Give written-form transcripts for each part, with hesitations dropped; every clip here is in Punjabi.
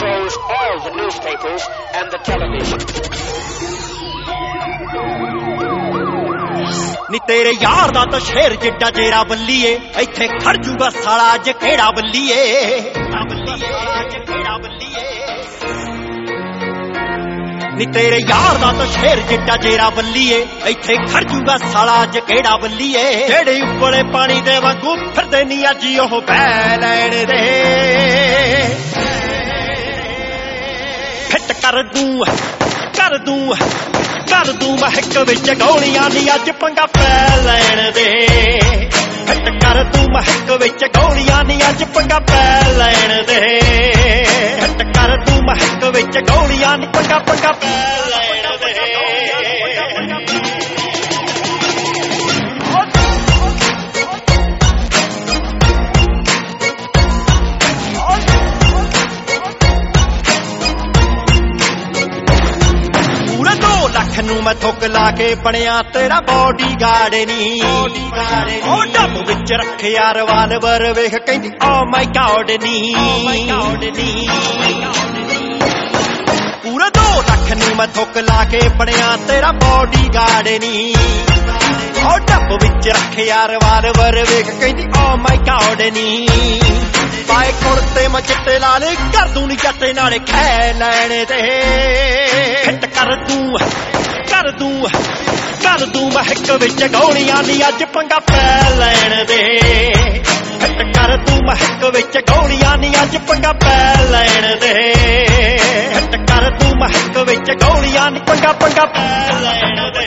controls all the newspapers and the television. ਨੀ ਤੇਰੇ ਯਾਰ ਦਾ ਤਾਂ ਸ਼ੇਰ ਜਿੱਡਾ ਜੇਰਾ ਬੱਲੀਏ ਇੱਥੇ ਖੜ ਜੂਗਾ ਸਾਲਾ ਅੱਜ ਕਿਹੜਾ ਬੱਲੀਏ ਨੀ ਤੇਰੇ ਯਾਰ ਦਾ ਤਾਂ ਸ਼ੇਰ ਜਿੱਡਾ ਜੇਰਾ ਬੱਲੀਏ ਇੱਥੇ ਖੜ ਜੂਗਾ ਸਾਲਾ ਅੱਜ ਕਿਹੜਾ ਬੱਲੀਏ ਜਿਹੜੇ ਉੱਪਰੇ ਪਾਣੀ ਦੇ ਵਾਂਗੂ ਫਿਰਦੇ ਨੀ ਅੱਜ ਉਹ ਬਹਿ ਲੈਣ ਦੇ ਫਿੱਟ ਕਰ ਦੂੰ ਮਹਿਕ ਵਿੱਚ ਗੋਲੀਆਂ ਨੀ ਅੱਜ ਪੰਗਾ ਪੈ ਲੈਣ ਦੇ ਫਿੱਟ ਕਰ ਦੂੰ ਮਹਿਕ ਵਿੱਚ ਗੋਲੀਆਂ ਨੀ ਅੱਜ ਪੰਗਾ ਪੈ ਲੈਣ ਦੇ ਫਿੱਟ ਕਰ ਦੂੰ ਮਹਿਕ ਵਿੱਚ ਗੋਲੀਆਂ ਨੀ ਪੰਗਾ ਪੈ ਲੈਣ ਦੇ ਨੂੰ ਮੈਂ ਥੁੱਕ ਲਾ ਕੇ ਬਣਿਆ ਤੇਰਾ ਬੋਡੀਗਾਰਡ ਨੀ ਉਹ ਡੱਬ ਵਿੱਚ ਰੱਖਿਆ ਰਿਵਾਲਵਰ ਵੇਖ ਕਹਿੰਦੀ ਓ ਮਾਈ ਗॉड ਨੀ ਪੂਰੇ 2 ਲੱਖ ਨੂੰ ਮੈਂ ਥੁੱਕ ਲਾ ਕੇ ਬਣਿਆ ਤੇਰਾ ਬੋਡੀਗਾਰਡ ਨੀ ਉਹ ਡੱਬ ਵਿੱਚ ਰੱਖਿਆ ਰਿਵਾਲਵਰ ਵੇਖ ਕਹਿੰਦੀ ਓ ਮਾਈ ਗॉड ਨੀ ਪਾਏ ਕੁੜਤੇ ਮੈਂ ਚਿੱਟੇ ਲਾਲੇ ਕਰ ਦੂੰ ਨੀ ਜੱਟੇ ਨਾਲੇ ਖੈ ਲੈਣ ਤੇ ਫਿੱਟ ਕਰ ਦੂੰ ਮਹਿਕ ਵਿੱਚ ਗੋਲੀਆਂ ਨੀ ਅੱਜ ਪੰਗਾ ਪੈ ਲੈਣ ਦੇ ਫਿੱਟ ਕਰ ਦੂੰ ਮਹਿਕ ਵਿੱਚ ਗੋਲੀਆਂ ਨੀ ਅੱਜ ਪੰਗਾ ਪੈ ਲੈਣ ਦੇ ਫਿੱਟ ਕਰ ਦੂੰ ਮਹਿਕ ਵਿੱਚ ਗੋਲੀਆਂ ਨੀ ਪੰਗਾ ਪੈ ਲੈਣ ਦੇ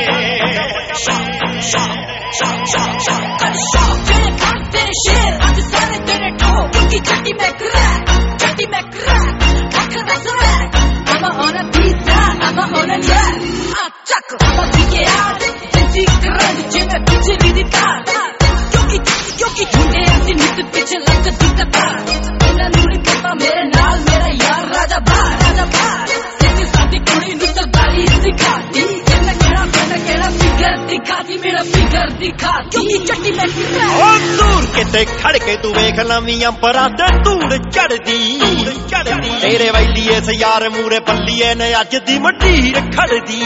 ਤੇਰੇ ਸ਼ੇਰ ਅੱਜ ਸਾਰੇ ਤੇਰੇ ਠੋਕ ਕਿਉਂਕਿ ਚੱਟੀ ਮੈਂ ਕਰੈਕ ਅੱਖ ਦਾ swag I'm on a pizza, I'm on a jet ਚੱਕ I'm a PKR ਜਿੰਦੀ ਕਰਾਂ ਜਿਵੇਂ ਬਿਜਲੀ ਦੀ ਤਾਰ ਕਿਉਂਕਿ ਹੁੰਦੇ ਅਸੀਂ ਨਿੱਤ ਪਿੱਛੇ ਲੱਗਦੀ ਕਤਾਰ ਇਹਨਾਂ ਨੂੰ ਨਹੀਂ ਪਤਾ ਮੇਰੇ ਨਾਲ ਮੇਰਾ ਯਾਰ ਰਾਜਾ ਬਾਰ ਸਿੱਧੀ ਸਾਡੀ ਕੁੜੀ ਨੂੰ ਸਰਦਾਰੀ ਸਿਖਾਤੀ ਇਹਨਾਂ ਕਿਹੜਾ ਫਿਗਰ ਦਿਖਾਤੀ ਮੇਰਾ ਫਿਗਰ ਦਿਖਾਤੀ ਕਿਉਂਕਿ ਚੱਟੀ ਮੈਂ ਉਹ ਦੂਰ ਕਿਤੇ ਖੜ ਕੇ ਤੂੰ ਵੇਖ ਲਵੀਂ ਅੰਬਰਾਂ ਤੇ ਧੂੜ ਚੜਦੀ ਤੇਰੇ ਵੈਲੀ ਇਸ ਯਾਰ ਮੂਰੇ ਬੱਲੀਏ ਨੇ ਅੱਜ ਦੀ ਮੰਡੀਰ ਖੜਦੀ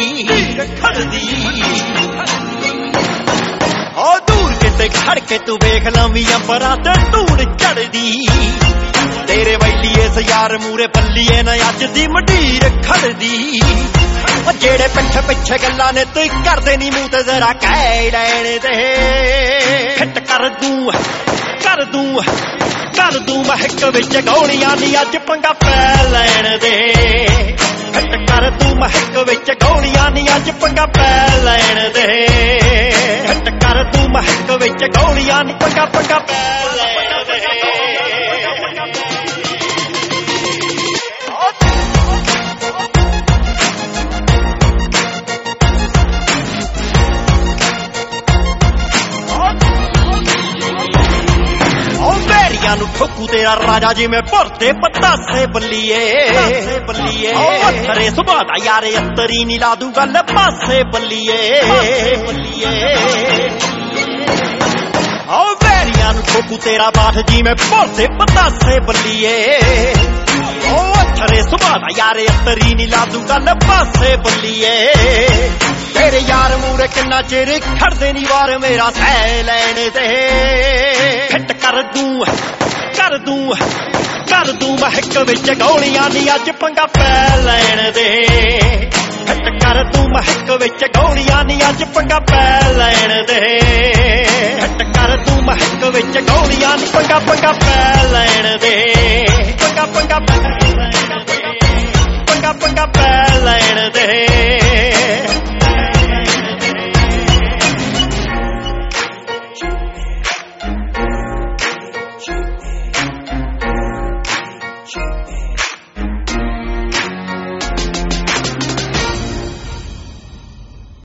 ਉਹ ਦੂਰ ਕਿਤੇ ਖੜ ਕੇ ਤੂੰ ਵੇਖ ਲਵੀਂ ਅੰਬਰਾਂ ਤੇ ਧੂੜ ਚੜਦੀ ਤੇਰੇ ਵੈਲੀ ਇਸ ਯਾਰ ਮੂਰੇ ਬੱਲੀਏ ਨੇ ਅੱਜ ਦੀ ਮੰਡੀਰ ਖੜਦੀ ਉਹ ਜਿਹੜੇ ਪਿੱਛੇ ਗੱਲਾਂ ਨੇ ਤੂੰ ਕਰਦੇ ਨੀ ਮੂੰਹ ਤੇ ਜ਼ਰਾ ਕਹਿ ਲੈਣ ਦੇ ਫਿੱਟ ਕਰ ਦੂੰ ਮਹਿਕ ਵਿੱਚ ਗੋਲੀਆਂ ਨੀ ਅੱਜ ਪੰਗਾ ਪੈ ਲੈਣ ਦੇ ਫਿੱਟ ਕਰ ਦੂੰ ਮਹਿਕ ਵਿੱਚ ਗੋਲੀਆਂ ਨੀ ਅੱਜ ਪੰਗਾ ਪੈ ਲੈਣ ਦੇ ਫਿੱਟ ਕਰ ਦੂੰ ਮਹਿਕ ਵਿੱਚ ਗੋਲੀਆਂ ਨੀ ਪੰਗਾ ਪੈ ਲੈਣ ਦੇ ਨੂੰ ਠੋਕੂ ਤੇਰਾ ਰਾਜਾ ਜਿਵੇਂ ਭਰਦੇ ਪਤਾਸੇ ਬੱਲੀਏ ਉਹ ਅਥਰੇ ਸੁਭਾ ਦਾ ਯਾਰ ਅੱਤਰੀ ਨੀ ਲਾ ਦੂ ਗੱਲ ਪਾਸੇ ਬੱਲੀਏ ਉਹ ਵੈਰੀਆਂ ਨੂੰ ਠੋਕੂ ਤੇਰਾ ਬਾਠ ਜਿਵੇਂ ਭਰਦੇ ਪਤਾਸੇ ਬੱਲੀਏ ਉਹ ਅਥਰੇ ਸੁਭਾ ਦਾ ਯਾਰ ਅੱਤਰੀ ਨੀ ਲਾ ਦੂ ਗੱਲ ਪਾਸੇ ਬੱਲੀਏ ਤੇਰੇ ਯਾਰ ਮੂਰੇ ਕਿੰਨਾ ਚਿਰ ਖੜਦੇ ਨੀ ਵਾਰ ਮੇਰਾ ਸਹਿ ਲੈਣ ਤੇ ਫਿੱਟ ਕਰ ਦੂੰ ਮਹਿਕ ਵਿੱਚ ਗੋਲੀਆਂ ਨੀ ਅੱਜ ਪੰਗਾ ਪੈ ਲੈਣ ਦੇ ਫਿੱਟ ਕਰ ਦੂੰ ਮਹਿਕ ਵਿੱਚ ਗੋਲੀਆਂ ਨੀ ਅੱਜ ਪੰਗਾ ਪੈ ਲੈਣ ਦੇ ਫਿੱਟ ਕਰ ਦੂੰ ਮਹਿਕ ਵਿੱਚ ਗੋਲੀਆਂ ਨੀ ਪੰਗਾ ਪੈ ਲੈਣ ਦੇ ਪੰਗਾ ਪੈ